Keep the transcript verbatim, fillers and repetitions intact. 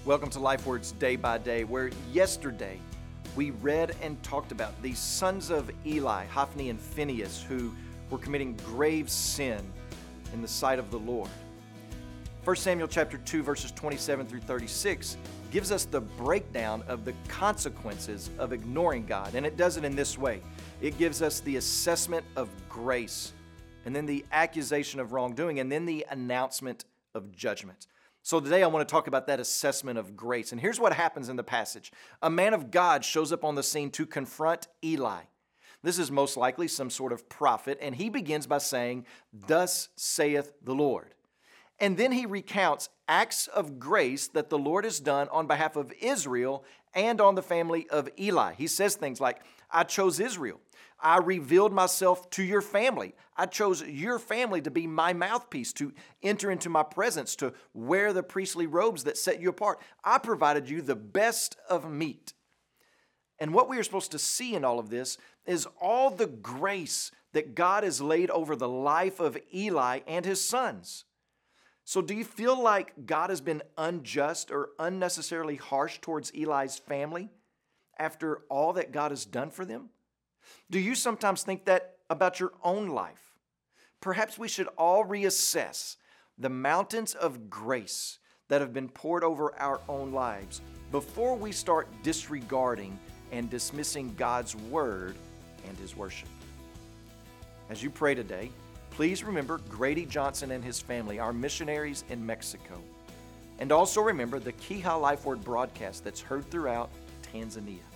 Welcome to Life Words Day by Day, where yesterday we read and talked about these sons of Eli, Hophni and Phinehas, who were committing grave sin in the sight of the Lord. First Samuel chapter two, verses twenty-seven through thirty-six gives us the breakdown of the consequences of ignoring God, and it does it in this way. It gives us the assessment of grace, and then the accusation of wrongdoing, and then the announcement of judgment. So today I want to talk about that assessment of grace. And here's what happens in the passage. A man of God shows up on the scene to confront Eli. This is most likely some sort of prophet, and he begins by saying, "Thus saith the Lord." And then he recounts acts of grace that the Lord has done on behalf of Israel and on the family of Eli. He says things like, "I chose Israel. I revealed myself to your family. I chose your family to be my mouthpiece, to enter into my presence, to wear the priestly robes that set you apart. I provided you the best of meat." And what we are supposed to see in all of this is all the grace that God has laid over the life of Eli and his sons. So do you feel like God has been unjust or unnecessarily harsh towards Eli's family after all that God has done for them? Do you sometimes think that about your own life? Perhaps we should all reassess the mountains of grace that have been poured over our own lives before we start disregarding and dismissing God's word and his worship. As you pray today, please remember Grady Johnson and his family, our missionaries in Mexico. And also remember the Kiha Life Word broadcast that's heard throughout Tanzania.